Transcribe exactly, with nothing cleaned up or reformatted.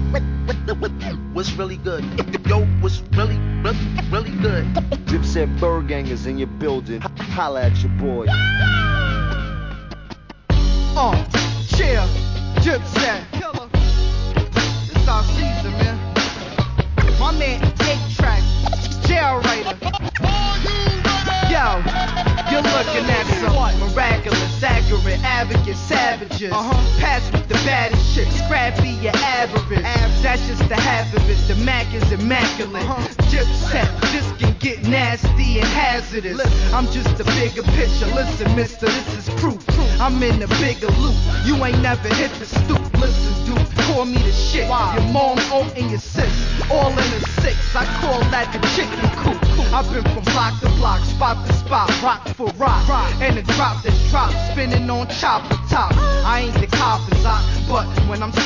What's really good? Yo, what's really, really, really good? Dipset Bird Gang is in your building. Holla at your boy. Uh, chill, Dipset. This our season, man. My man, eight track, jail writer. Yo, you're looking at some miraculous, accurate, advocate, savages. Uh-huh. Pass with the baddest shit, scrappy, your average. Av- That's just the half of it. The Mac is immaculate. Uh-huh. Dipset, this can get nasty and hazardous. Listen. I'm just a bigger picture. Listen, mister, this is proof. I'm in a bigger loop. You ain't never hit the stoop. Listen, dude, call me the shit. Wow. Your mom, oh, and your sis, all in a six. I call that the chicken coop. I've been from block to block, spot to spot, rock for rock, rock. And the drop that drop, spinning on chopper top. I ain't the cop, but when I'm